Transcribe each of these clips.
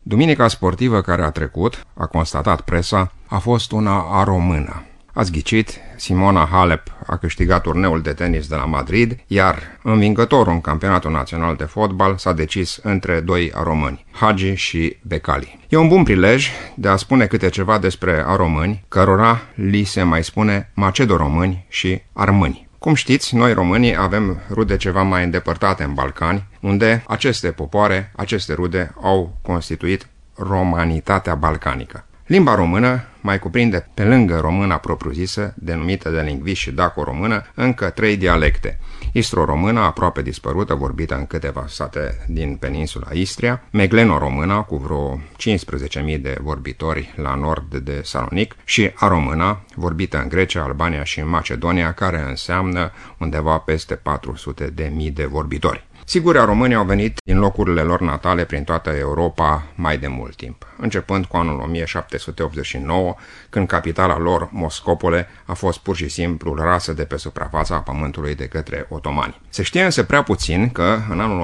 Duminica sportivă care a trecut, a constatat presa, a fost una aromână. Ați ghicit, Simona Halep a câștigat turneul de tenis de la Madrid, iar învingătorul în campionatul național de fotbal s-a decis între doi aromâni, Hagi și Becali. E un bun prilej de a spune câte ceva despre aromâni, cărora li se mai spune macedoromâni și armâni. Cum știți, noi românii avem rude ceva mai îndepărtate în Balcani, unde aceste popoare, aceste rude au constituit romanitatea balcanică. Limba română mai cuprinde, pe lângă româna propriu-zisă, denumită de lingviști și daco-română, încă 3 dialecte. Istro-româna, aproape dispărută, vorbită în câteva sate din peninsula Istria, megleno-româna, cu vreo 15.000 de vorbitori la nord de Salonic, și aromâna, vorbită în Grecia, Albania și Macedonia, care înseamnă undeva peste 400.000 de vorbitori. Sigur, românii au venit din locurile lor natale prin toată Europa mai de mult timp, începând cu anul 1789, când capitala lor, Moscopole, a fost pur și simplu rasă de pe suprafața pământului de către otomani. Se știe însă prea puțin că, în anul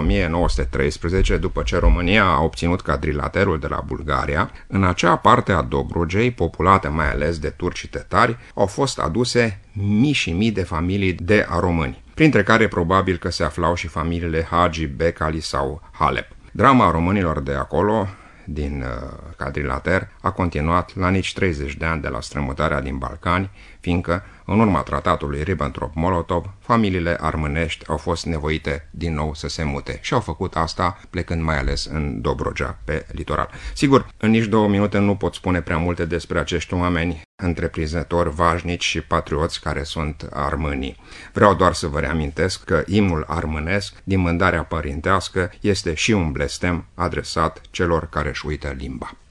1913, după ce România a obținut quadrilaterul de la Bulgaria, în acea parte a Dobrogei, populată mai ales de turci și tătari, au fost aduse mii și mii de familii de aromâni, printre care probabil că se aflau și familiile Hagi, Becali sau Halep. Drama românilor de acolo, din quadrilater, a continuat la nici 30 de ani de la strămutarea din Balcani, fiindcă, în urma tratatului Ribbentrop-Molotov, familiile armânești au fost nevoite din nou să se mute și au făcut asta plecând mai ales în Dobrogea, pe litoral. Sigur, în nici 2 minute nu pot spune prea multe despre acești oameni întreprinzători, vașnici și patrioți care sunt armânii. Vreau doar să vă reamintesc că imnul armânesc, din mândarea părintească, este și un blestem adresat celor care își uită limba.